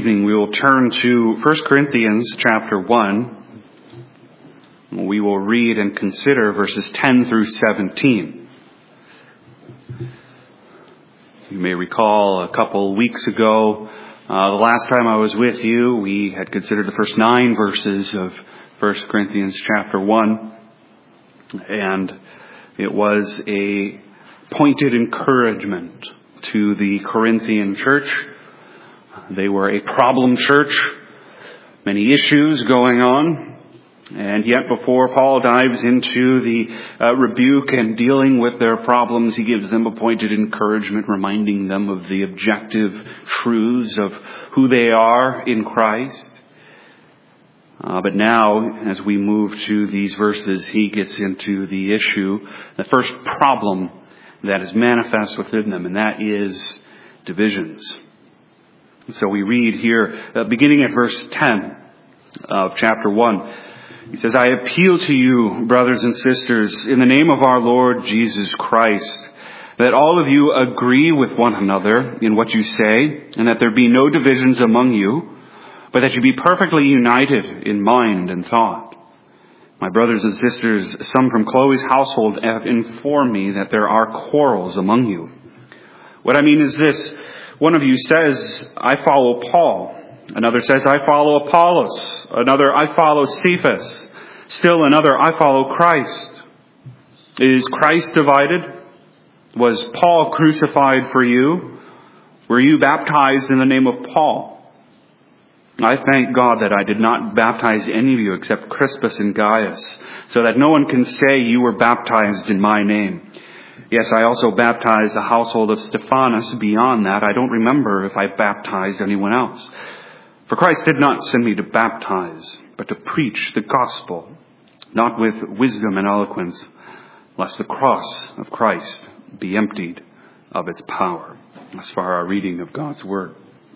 evening we will turn to 1 Corinthians chapter 1. We will read and consider verses 10 through 17. You may recall a couple weeks ago, the last time I was with you, we had considered the first 9 verses of 1 Corinthians chapter 1. And it was a pointed encouragement to the Corinthian church. They were a problem church, many issues going on. And yet before Paul dives into the rebuke and dealing with their problems, he gives them a pointed encouragement, reminding them of the objective truths of who they are in Christ. But now, as we move to these verses, he gets into the issue, the first problem that is manifest within them, and that is divisions. So we read here, beginning at verse 10 of chapter 1. He says, I appeal to you, brothers and sisters, in the name of our Lord Jesus Christ, that all of you agree with one another in what you say, and that there be no divisions among you, but that you be perfectly united in mind and thought. My brothers and sisters, some from Chloe's household have informed me that there are quarrels among you. What I mean is this. One of you says, I follow Paul. Another says, I follow Apollos. Another, I follow Cephas. Still another, I follow Christ. Is Christ divided? Was Paul crucified for you? Were you baptized in the name of Paul? I thank God that I did not baptize any of you except Crispus and Gaius, so that no one can say you were baptized in my name. Yes, I also baptized the household of Stephanas. Beyond that, I don't remember if I baptized anyone else. For Christ did not send me to baptize, but to preach the gospel, not with wisdom and eloquence, lest the cross of Christ be emptied of its power. As far our reading of God's Word.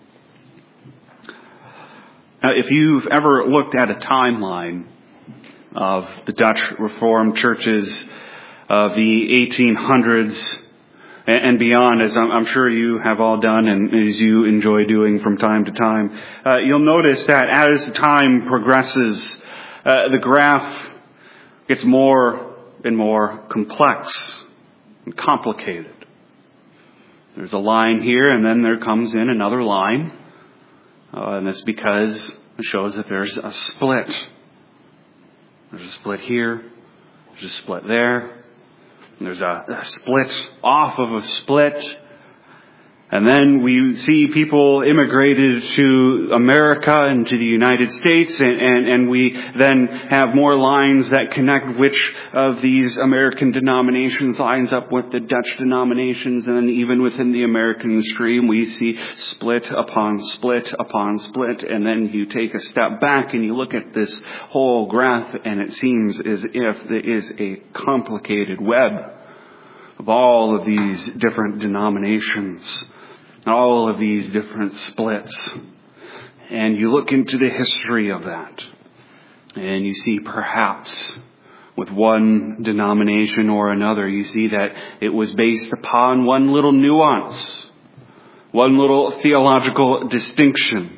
Now, if you've ever looked at a timeline of the Dutch Reformed churches of the 1800s and beyond, as I'm sure you have all done and as you enjoy doing from time to time, you'll notice that as time progresses, the graph gets more and more complex and complicated. There's a line here, and then there comes in another line. And that's because it shows that there's a split. There's a split here. There's a split there. And there's a split off of a split. And then we see people immigrated to America and to the United States, and we then have more lines that connect which of these American denominations lines up with the Dutch denominations, and then even within the American stream we see split upon split upon split, and then you take a step back and you look at this whole graph, and it seems as if there is a complicated web of all of these different denominations. All of these different splits. And you look into the history of that. And you see perhaps with one denomination or another, you see that it was based upon one little nuance. One little theological distinction.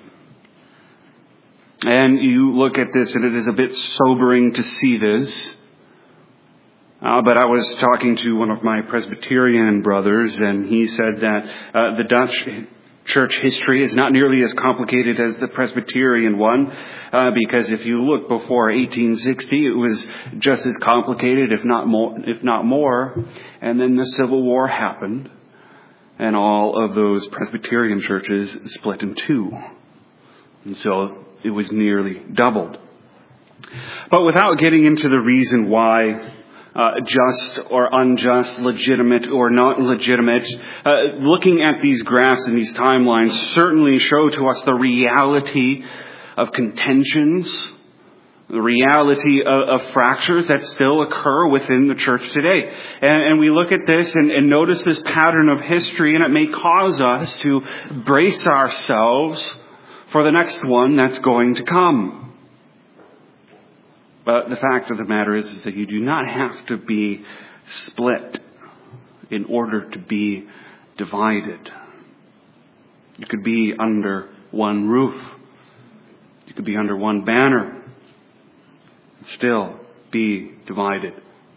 And you look at this and it is a bit sobering to see this. But I was talking to one of my Presbyterian brothers, and he said that the Dutch church history is not nearly as complicated as the Presbyterian one, because if you look before 1860, it was just as complicated, if not more. And then the Civil War happened, and all of those Presbyterian churches split in two. And so it was nearly doubled. But without getting into the reason why just or unjust, legitimate or not legitimate, looking at these graphs and these timelines certainly show to us the reality of contentions, the reality of fractures that still occur within the church today. And we look at this and notice this pattern of history, and it may cause us to brace ourselves for the next one that's going to come. But the fact of the matter is that you do not have to be split in order to be divided. You could be under one roof. You could be under one banner and still be divided.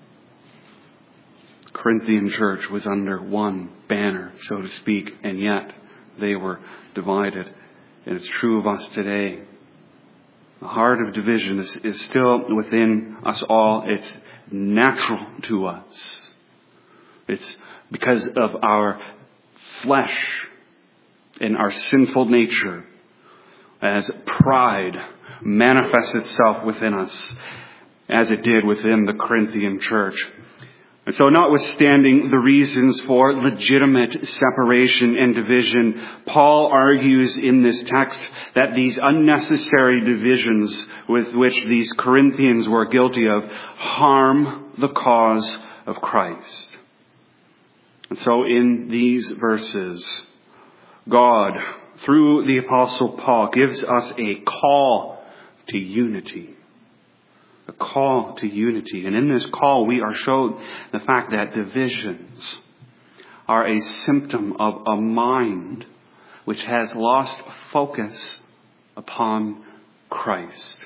The Corinthian church was under one banner, so to speak, and yet they were divided. And it's true of us today. The heart of division is still within us all. It's natural to us. It's because of our flesh and our sinful nature, as pride manifests itself within us, as it did within the Corinthian church. And so notwithstanding the reasons for legitimate separation and division, Paul argues in this text that these unnecessary divisions with which these Corinthians were guilty of harm the cause of Christ. And so in these verses, God, through the Apostle Paul, gives us a call to unity. A call to unity. And in this call, we are shown the fact that divisions are a symptom of a mind which has lost focus upon Christ.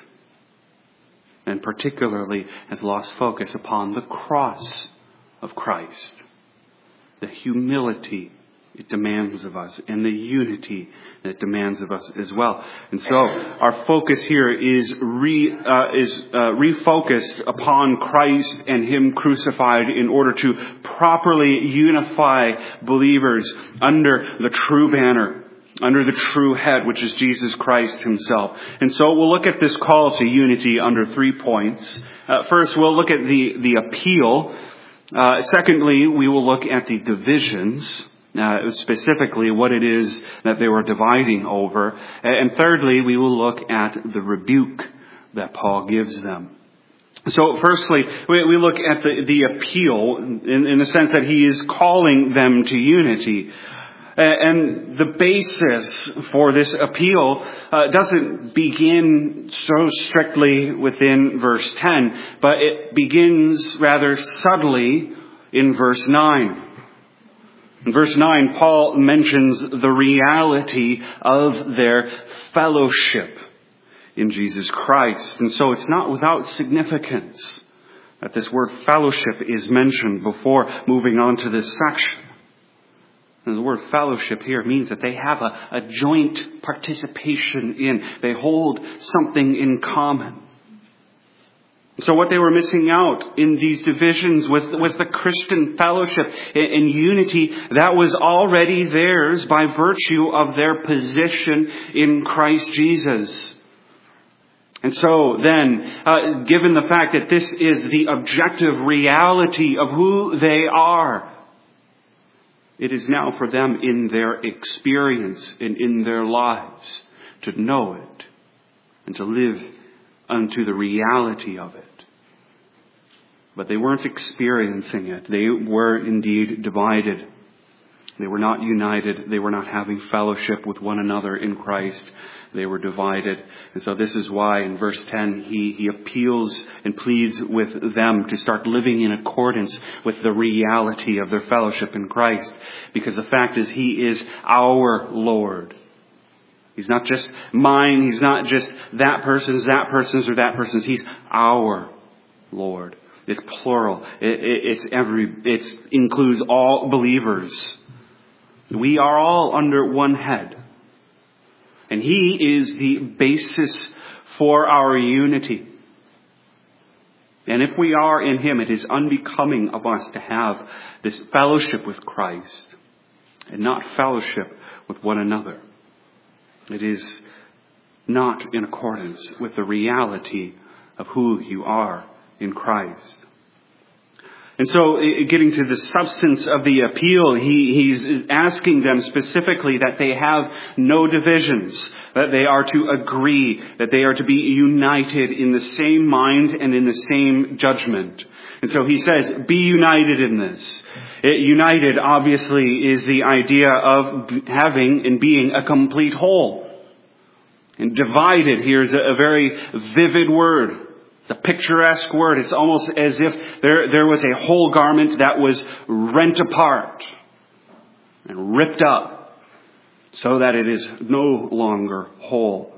And particularly has lost focus upon the cross of Christ. The humility it demands of us, and the unity that it demands of us as well. And so our focus here is refocused upon Christ and Him crucified in order to properly unify believers under the true banner, under the true head, which is Jesus Christ Himself. And so we'll look at this call to unity under 3 points. First, we'll look at the appeal. Secondly, we will look at the divisions. Specifically what it is that they were dividing over. And thirdly, we will look at the rebuke that Paul gives them. So firstly, we look at the appeal in the sense that he is calling them to unity. And the basis for this appeal doesn't begin so strictly within verse 10, but it begins rather subtly in verse 9. In verse 9, Paul mentions the reality of their fellowship in Jesus Christ. And so it's not without significance that this word fellowship is mentioned before moving on to this section. And the word fellowship here means that they have a joint participation in. They hold something in common. So what they were missing out in these divisions was the Christian fellowship and unity that was already theirs by virtue of their position in Christ Jesus. And so then, given the fact that this is the objective reality of who they are, it is now for them in their experience and in their lives to know it and to live unto the reality of it. But they weren't experiencing it. They were indeed divided. They were not united. They were not having fellowship with one another in Christ. They were divided. And so this is why in verse 10 he appeals and pleads with them to start living in accordance with the reality of their fellowship in Christ. Because the fact is He is our Lord. He's not just mine. He's not just that person's, or that person's. He's our Lord. It's plural. It includes all believers. We are all under one head. And He is the basis for our unity. And if we are in Him, it is unbecoming of us to have this fellowship with Christ and not fellowship with one another. It is not in accordance with the reality of who you are in Christ. And so, getting to the substance of the appeal, he's asking them specifically that they have no divisions, that they are to agree, that they are to be united in the same mind and in the same judgment. And so he says, be united in this. United, obviously, is the idea of having and being a complete whole. And divided here is a very vivid word. It's a picturesque word. It's almost as if there was a whole garment that was rent apart and ripped up. so that it is no longer whole.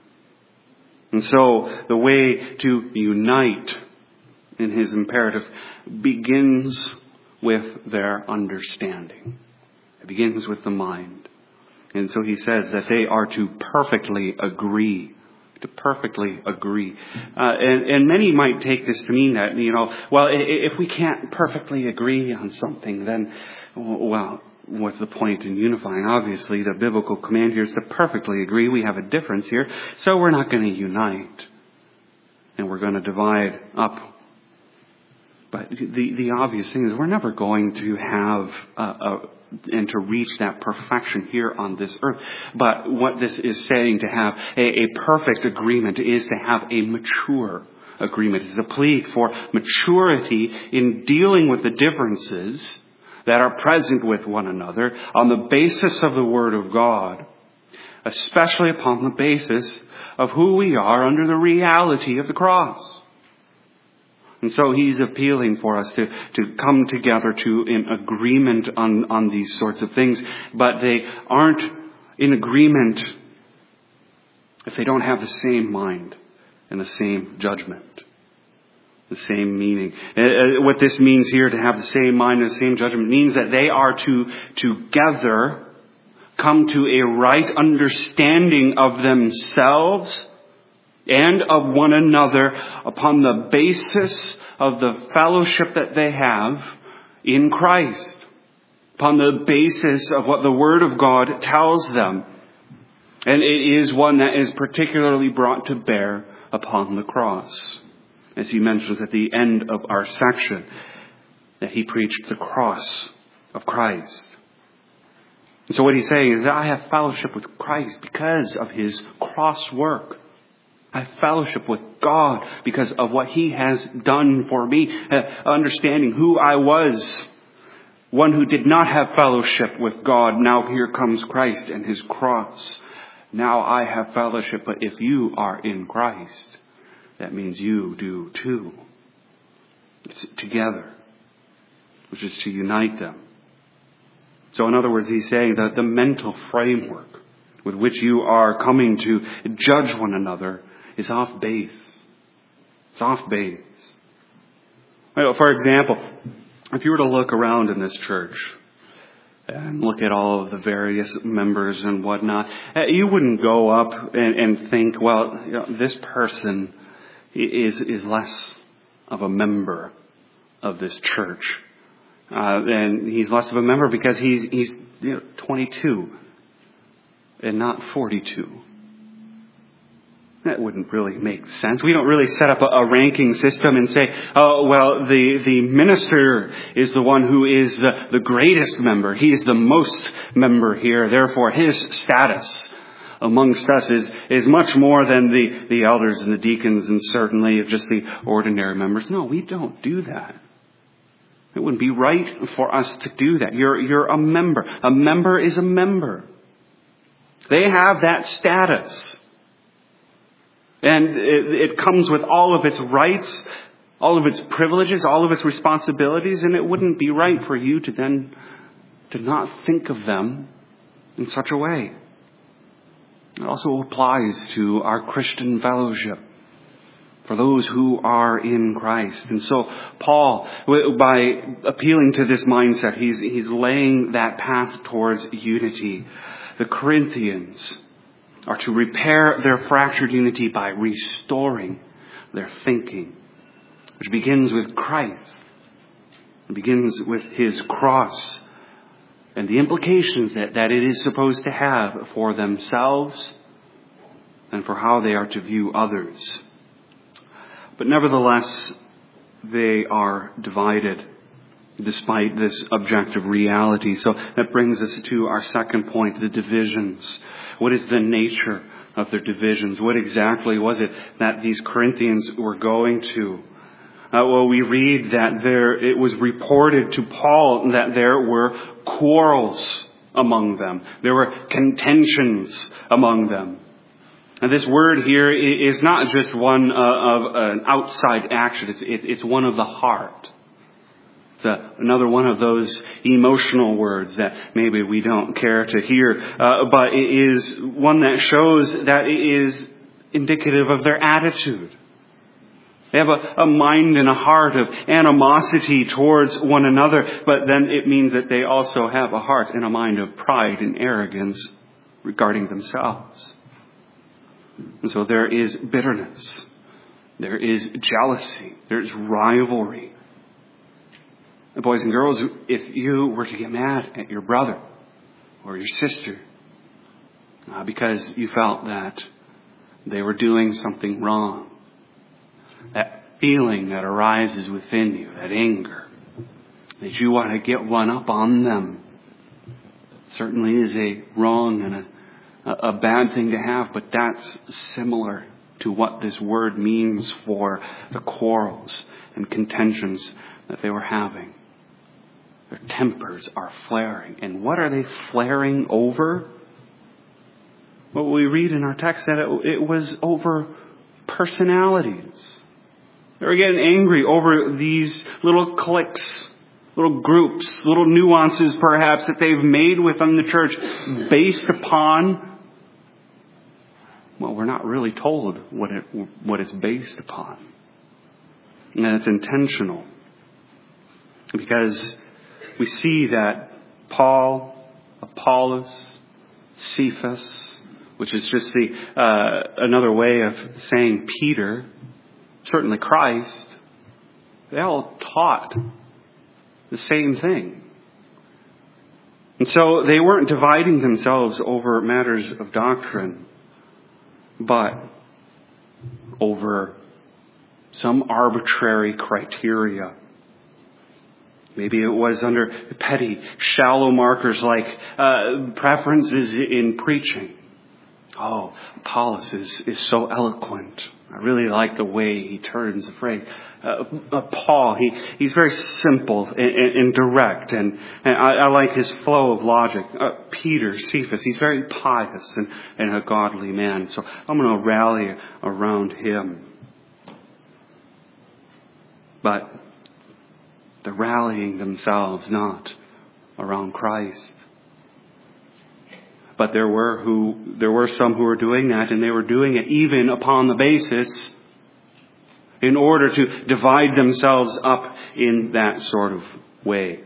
And so the way to unite in his imperative begins with their understanding. It begins with the mind. And so he says that they are to perfectly agree. To perfectly agree. And many might take this to mean that, well, if we can't perfectly agree on something, then, well, what's the point in unifying? Obviously, the biblical command here is to perfectly agree. We have a difference here, so we're not going to unite. And we're going to divide up. But the obvious thing is we're never going to have and to reach that perfection here on this earth. But what this is saying, to have a perfect agreement, is to have a mature agreement. It's a plea for maturity in dealing with the differences that are present with one another on the basis of the Word of God, especially upon the basis of who we are under the reality of the cross. And so he's appealing for us to come together to an agreement on these sorts of things. But they aren't in agreement if they don't have the same mind and the same judgment, the same meaning. What this means here, to have the same mind and the same judgment, means that they are to together come to a right understanding of themselves and of one another upon the basis of the fellowship that they have in Christ, upon the basis of what the Word of God tells them. And it is one that is particularly brought to bear upon the cross. As he mentions at the end of our section, that he preached the cross of Christ. And so what he's saying is that I have fellowship with Christ because of his cross work. I have fellowship with God because of what he has done for me. Understanding who I was, one who did not have fellowship with God. Now here comes Christ and his cross. Now I have fellowship. But if you are in Christ, that means you do too. It's together, which is to unite them. So in other words, he's saying that the mental framework with which you are coming to judge one another is off base. It's off base. For example, if you were to look around in this church and look at all of the various members and whatnot, you wouldn't go up and think, well, this person is less of a member of this church. And he's less of a member because he's 22 and not 42. That wouldn't really make sense. We don't really set up a ranking system and say, oh, well, the minister is the one who is the greatest member. He is the most member here. Therefore, his status amongst us is much more than the elders and the deacons and certainly just the ordinary members. No, we don't do that. It wouldn't be right for us to do that. You're a member. A member is a member. They have that status. And it comes with all of its rights, all of its privileges, all of its responsibilities, and it wouldn't be right for you to not think of them in such a way. It also applies to our Christian fellowship for those who are in Christ. And so Paul, by appealing to this mindset, he's laying that path towards unity. The Corinthians are to repair their fractured unity by restoring their thinking, which begins with Christ. It begins with his cross and the implications that it is supposed to have for themselves and for how they are to view others. But nevertheless, they are divided despite this objective reality. So that brings us to our second point, the divisions. What is the nature of their divisions? What exactly was it that these Corinthians were going to? Well, we read that it was reported to Paul that there were quarrels among them. There were contentions among them. And this word here is not just one of an outside action. It's one of the heart. It's another one of those emotional words that maybe we don't care to hear, but it is one that shows that it is indicative of their attitude. They have a mind and a heart of animosity towards one another, but then it means that they also have a heart and a mind of pride and arrogance regarding themselves. And so there is bitterness. There is jealousy. There's rivalry. And boys and girls, if you were to get mad at your brother or your sister because you felt that they were doing something wrong, that feeling that arises within you, that anger, that you want to get one up on them, certainly is a wrong and a bad thing to have, but that's similar to what this word means for the quarrels and contentions that they were having. Their tempers are flaring. And what are they flaring over? Well, we read in our text that it was over personalities. They were getting angry over these little cliques, little groups, little nuances perhaps that they've made within the church based upon, well, we're not really told what it's based upon. And it's intentional. Because we see that Paul, Apollos, Cephas, which is just another way of saying Peter, certainly Christ, they all taught the same thing. And so they weren't dividing themselves over matters of doctrine, but over some arbitrary criteria. Maybe it was under petty, shallow markers like preferences in preaching. Oh, Apollos is so eloquent. I really like the way he turns the phrase. Paul, he's very simple and direct, and I like his flow of logic. Peter, Cephas, he's very pious and a godly man, so I'm going to rally around him. But they're rallying themselves not around Christ. But there were some who were doing that, and they were doing it even upon the basis in order to divide themselves up in that sort of way,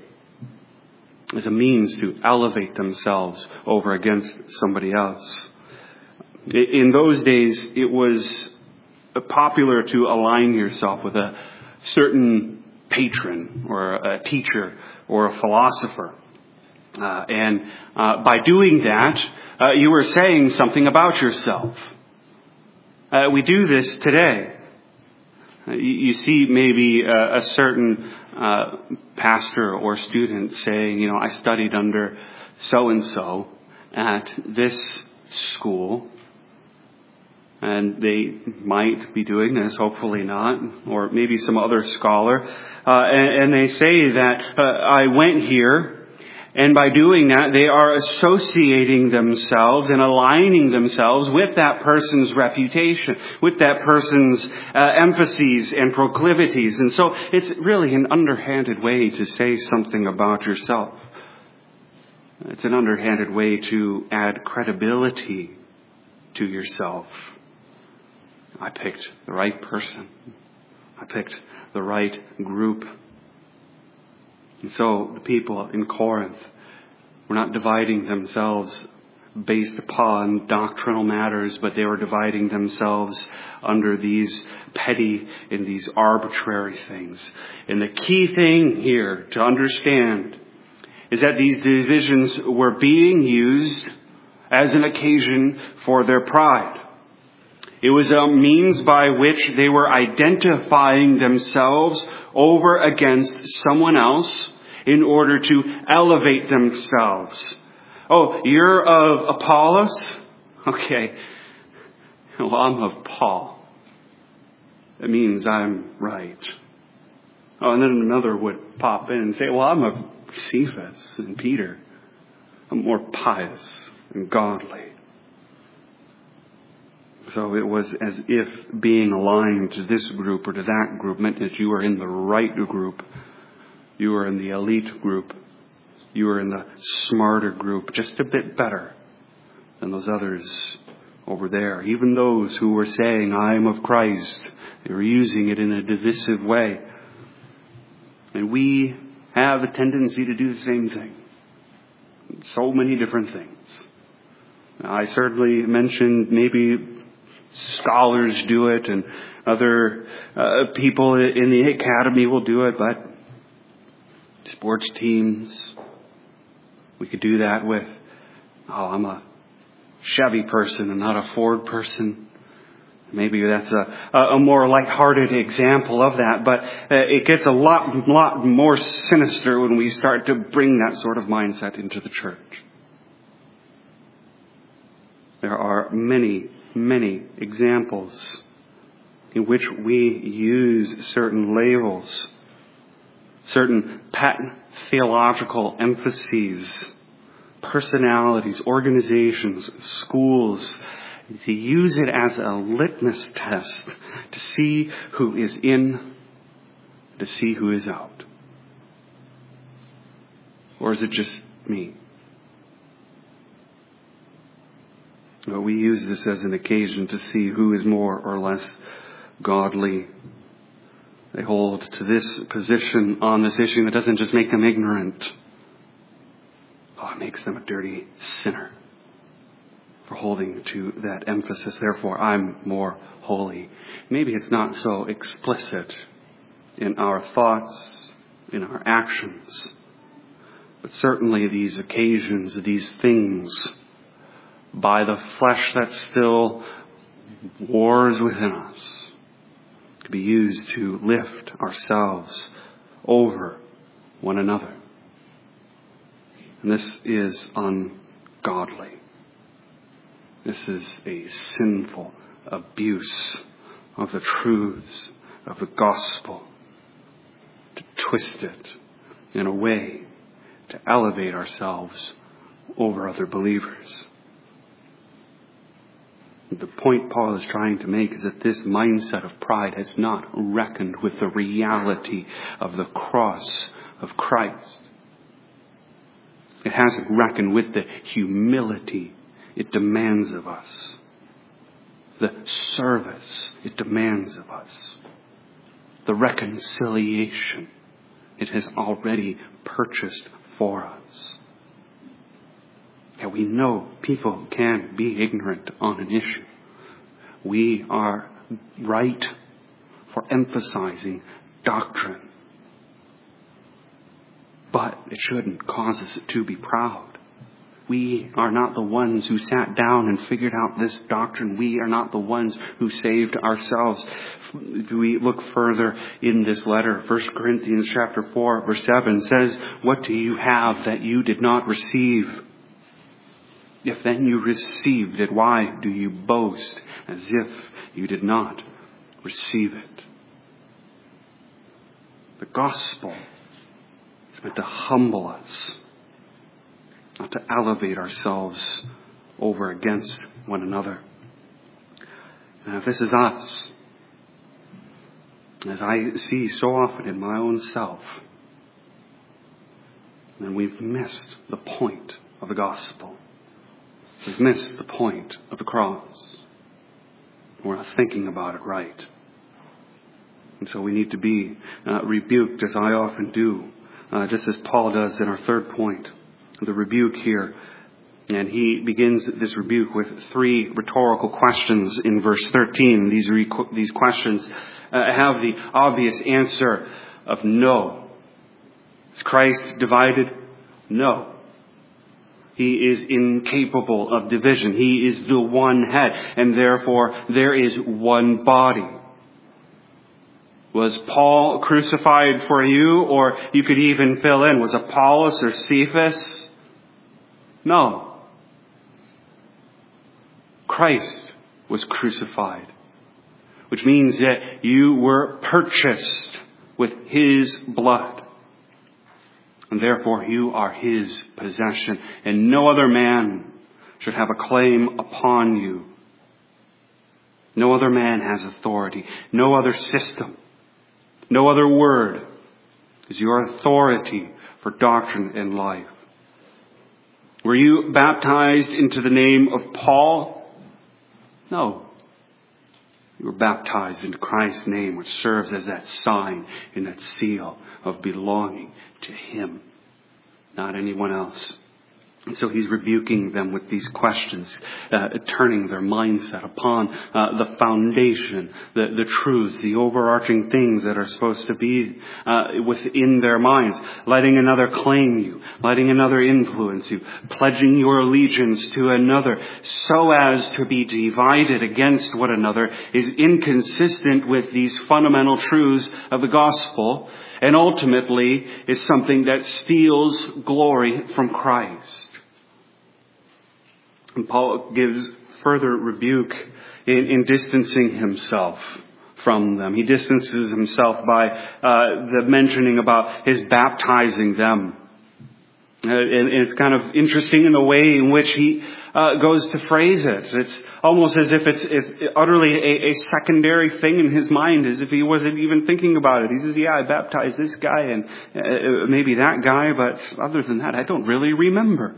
as a means to elevate themselves over against somebody else. In those days, it was popular to align yourself with a certain patron or a teacher or a philosopher. And by doing that, you were saying something about yourself. We do this today. You see maybe a certain pastor or student saying, I studied under so-and-so at this school. And they might be doing this, hopefully not, or maybe some other scholar. And they say that I went here. And by doing that, they are associating themselves and aligning themselves with that person's reputation, with that person's emphases and proclivities. And so it's really an underhanded way to say something about yourself. It's an underhanded way to add credibility to yourself. I picked the right person. I picked the right group. And so the people in Corinth were not dividing themselves based upon doctrinal matters, but they were dividing themselves under these petty and these arbitrary things. And the key thing here to understand is that these divisions were being used as an occasion for their pride. It was a means by which they were identifying themselves over against someone else in order to elevate themselves. Oh, you're of Apollos? Okay. Well, I'm of Paul. That means I'm right. Oh, and then another would pop in and say, well, I'm of Cephas and Peter. I'm more pious and godly. So it was as if being aligned to this group or to that group meant that you were in the right group. You are in the elite group. You are in the smarter group, just a bit better than those others over there. Even those who were saying, I am of Christ, they were using it in a divisive way. And we have a tendency to do the same thing. So many different things. Now, I certainly mentioned maybe scholars do it and other people in the academy will do it, but sports teams, we could do that with, I'm a Chevy person and not a Ford person. Maybe that's a more lighthearted example of that, but it gets a lot more sinister when we start to bring that sort of mindset into the church. There are many, many examples in which we use certain labels, certain patent theological emphases, personalities, organizations, schools, to use it as a litmus test to see who is in, to see who is out. Or is it just me? Well, we use this as an occasion to see who is more or less godly. They hold to this position on this issue that doesn't just make them ignorant. It makes them a dirty sinner for holding to that emphasis. Therefore, I'm more holy. Maybe it's not so explicit in our thoughts, in our actions, but certainly these occasions, these things, by the flesh that still wars within us, to be used to lift ourselves over one another. And this is ungodly. This is a sinful abuse of the truths of the gospel, to twist it in a way to elevate ourselves over other believers. The point Paul is trying to make is that this mindset of pride has not reckoned with the reality of the cross of Christ. It hasn't reckoned with the humility it demands of us, the service it demands of us, the reconciliation it has already purchased for us. And we know people can be ignorant on an issue. We are right for emphasizing doctrine. But it shouldn't cause us to be proud. We are not the ones who sat down and figured out this doctrine. We are not the ones who saved ourselves. If we look further in this letter, 1 Corinthians chapter 4, verse 7 says, what do you have that you did not receive? If then you received it, why do you boast as if you did not receive it? The gospel is meant to humble us, not to elevate ourselves over against one another. And if this is us, as I see so often in my own self, then we've missed the point of the gospel. We've missed the point of the cross. We're not thinking about it right. And so we need to be rebuked, as I often do, just as Paul does in our third point, the rebuke here. And he begins this rebuke with three rhetorical questions in verse 13. These questions have the obvious answer of no. Is Christ divided? No. He is incapable of division. He is the one head, and therefore there is one body. Was Paul crucified for you? Or you could even fill in, was Apollos or Cephas? No. Christ was crucified, which means that you were purchased with His blood. And therefore you are His possession, and no other man should have a claim upon you. No other man has authority. No other system. No other word is your authority for doctrine and life. Were you baptized into the name of Paul? No. You were baptized into Christ's name, which serves as that sign and that seal of belonging to Him, not anyone else. And so he's rebuking them with these questions, turning their mindset upon the foundation, the truths, the overarching things that are supposed to be within their minds. Letting another claim you, letting another influence you, pledging your allegiance to another so as to be divided against one another is inconsistent with these fundamental truths of the gospel, and ultimately is something that steals glory from Christ. And Paul gives further rebuke in distancing himself from them. He distances himself by the mentioning about his baptizing them. And it's kind of interesting in the way in which he goes to phrase it. It's almost as if it's utterly a secondary thing in his mind, as if he wasn't even thinking about it. He says, yeah, I baptized this guy and maybe that guy, but other than that, I don't really remember.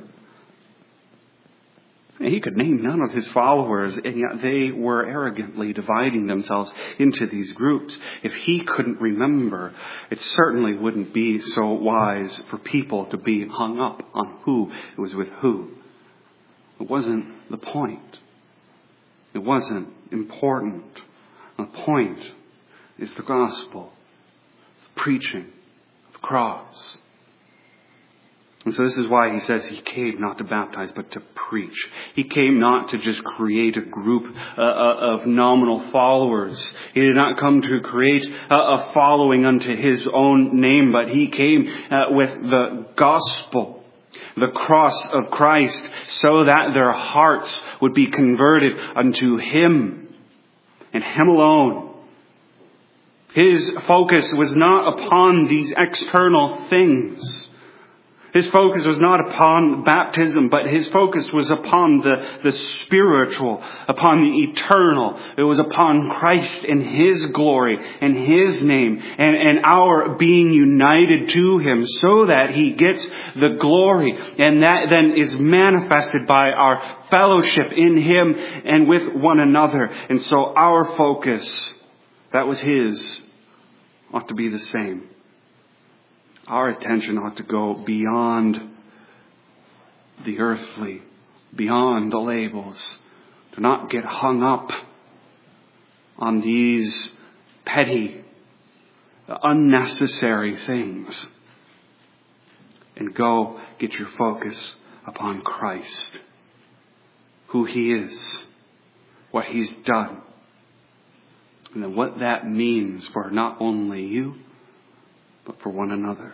He could name none of his followers, and yet they were arrogantly dividing themselves into these groups. If he couldn't remember, it certainly wouldn't be so wise for people to be hung up on who was with who. It wasn't the point. It wasn't important. The point is the gospel, the preaching of the cross. And so this is why he says he came not to baptize, but to preach. He came not to just create a group of nominal followers. He did not come to create a following unto his own name, but he came with the gospel, the cross of Christ, so that their hearts would be converted unto Him and Him alone. His focus was not upon these external things. His focus was not upon baptism, but his focus was upon the spiritual, upon the eternal. It was upon Christ and His glory and His name and our being united to Him so that He gets the glory. And that then is manifested by our fellowship in Him and with one another. And so our focus, that was His, ought to be the same. Our attention ought to go beyond the earthly, beyond the labels. To not get hung up on these petty, unnecessary things. And go get your focus upon Christ. Who He is. What He's done. And then what that means for not only you, but for one another.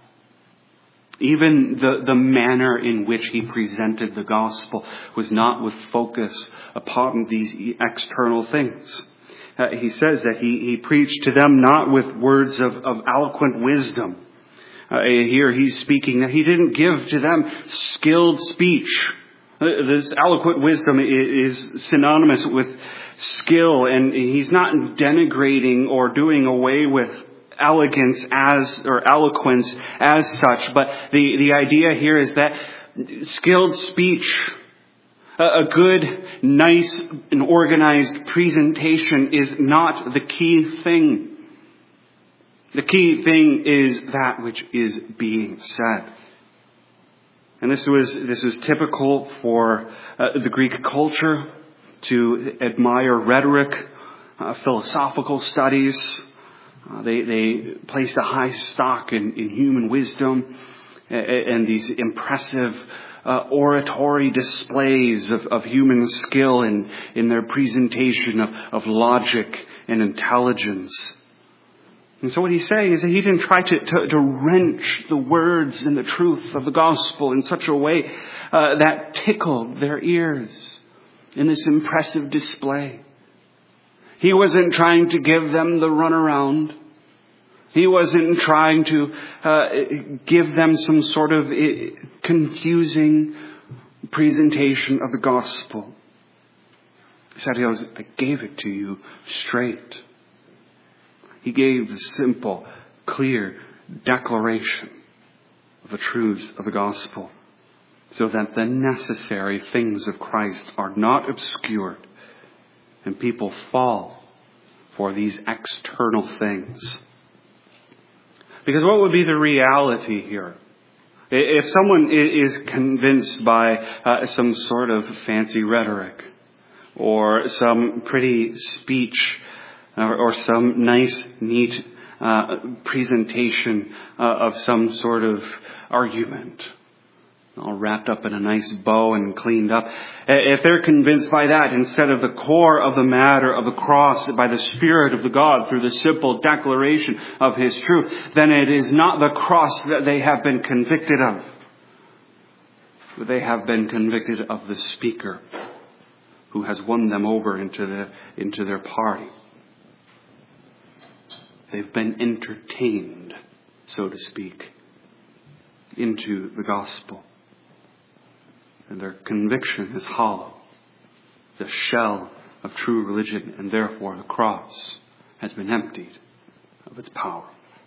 Even the manner in which he presented the gospel was not with focus upon these external things. He says that he preached to them not with words of eloquent wisdom. Here he's speaking that he didn't give to them skilled speech. This eloquent wisdom is synonymous with skill, and he's not denigrating or doing away with eloquence as such, but the idea here is that skilled speech, a good, nice, and organized presentation is not the key thing. The key thing is that which is being said. And this was typical for the Greek culture to admire rhetoric, philosophical studies. They placed a high stock in human wisdom and these impressive oratory displays of human skill in their presentation of logic and intelligence. And so what he's saying is that he didn't try to wrench the words and the truth of the gospel in such a way that tickled their ears in this impressive display. He wasn't trying to give them the runaround. He wasn't trying to give them some sort of confusing presentation of the gospel. He said, I gave it to you straight. He gave the simple, clear, declaration of the truths of the gospel, so that the necessary things of Christ are not obscured and people fall for these external things. Because what would be the reality here? If someone is convinced by some sort of fancy rhetoric or some pretty speech or some nice, neat presentation of some sort of argument, all wrapped up in a nice bow and cleaned up. If they're convinced by that instead of the core of the matter of the cross, by the Spirit of the God through the simple declaration of His truth, then it is not the cross that they have been convicted of. But they have been convicted of the speaker who has won them over into their party. They've been entertained, so to speak, into the gospel. And their conviction is hollow. The shell of true religion, and therefore the cross has been emptied of its power.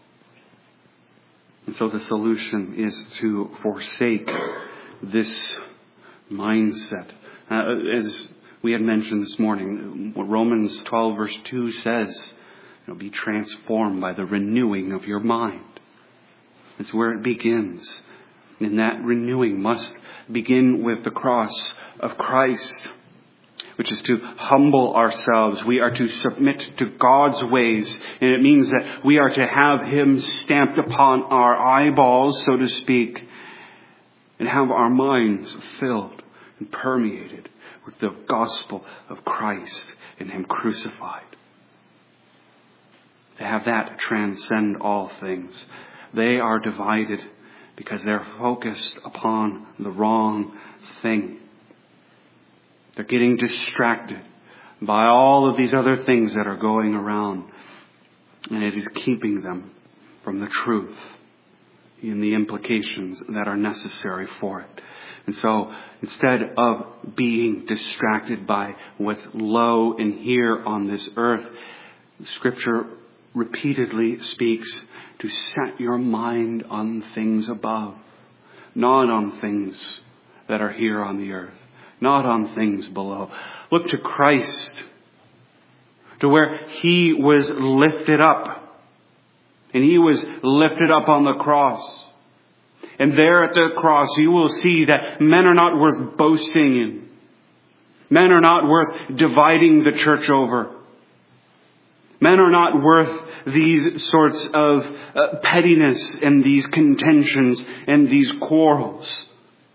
And so the solution is to forsake this mindset. As we had mentioned this morning, what Romans 12 verse 2 says, be transformed by the renewing of your mind. It's where it begins. And that renewing must begin with the cross of Christ, which is to humble ourselves. We are to submit to God's ways. And it means that we are to have Him stamped upon our eyeballs, so to speak, and have our minds filled and permeated with the gospel of Christ and Him crucified. To have that transcend all things. They are divided because they're focused upon the wrong thing. They're getting distracted by all of these other things that are going around. And it is keeping them from the truth and the implications that are necessary for it. And so instead of being distracted by what's low and here on this earth, Scripture repeatedly speaks to set your mind on things above, not on things that are here on the earth, not on things below. Look to Christ, to where He was lifted up, and He was lifted up on the cross. And there at the cross you will see that men are not worth boasting in. Men are not worth dividing the church over. Men are not worth these sorts of pettiness and these contentions and these quarrels.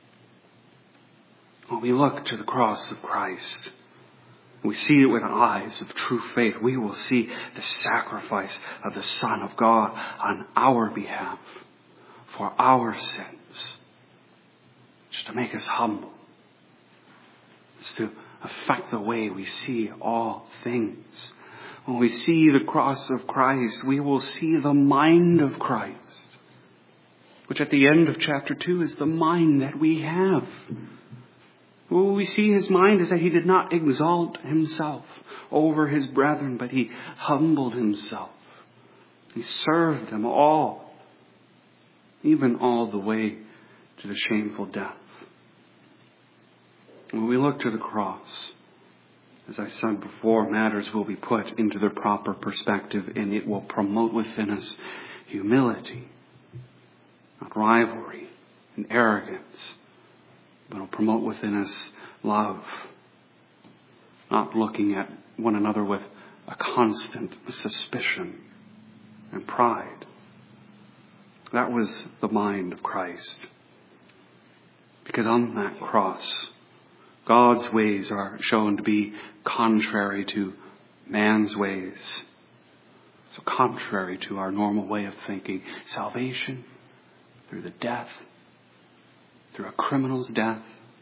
When we look to the cross of Christ, we see it with eyes of true faith. We will see the sacrifice of the Son of God on our behalf for our sins. Just to make us humble. It's to affect the way we see all things. When we see the cross of Christ, we will see the mind of Christ, which at the end of chapter 2 is the mind that we have. What we see His mind is that He did not exalt Himself over His brethren, but He humbled Himself. He served them all, even all the way to the shameful death. When we look to the cross, as I said before, matters will be put into their proper perspective, and it will promote within us humility, not rivalry and arrogance, but it will promote within us love, not looking at one another with a constant suspicion and pride. That was the mind of Christ. Because on that cross, God's ways are shown to be contrary to man's ways. So contrary to our normal way of thinking. Salvation through the death, through a criminal's death.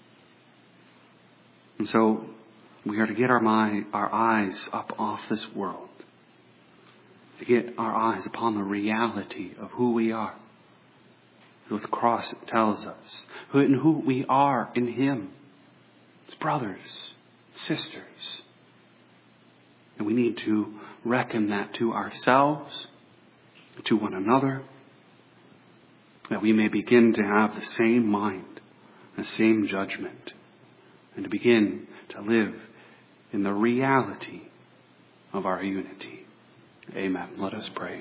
And so we are to get our eyes up off this world. To get our eyes upon the reality of who we are. What the cross tells us. Who we are in Him. It's brothers, sisters. And we need to reckon that to ourselves, to one another, that we may begin to have the same mind, the same judgment, and to begin to live in the reality of our unity. Amen. Let us pray.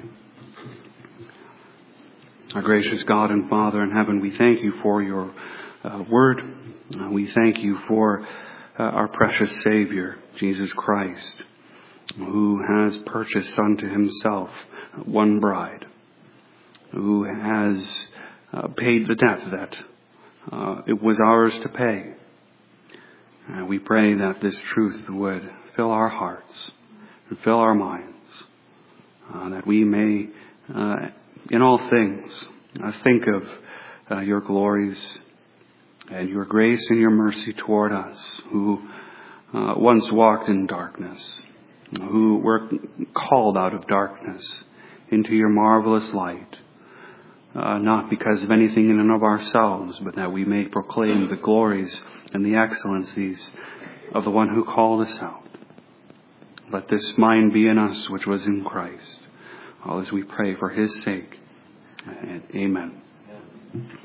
Our gracious God and Father in heaven, we thank you for your word. We thank you for our precious Savior, Jesus Christ, who has purchased unto himself one bride, who has paid the debt that it was ours to pay. We pray that this truth would fill our hearts and fill our minds, that we may, in all things, think of your glories and your grace and your mercy toward us, who once walked in darkness, who were called out of darkness into your marvelous light, not because of anything in and of ourselves, but that we may proclaim the glories and the excellencies of the one who called us out. Let this mind be in us which was in Christ, all as we pray for his sake. Amen.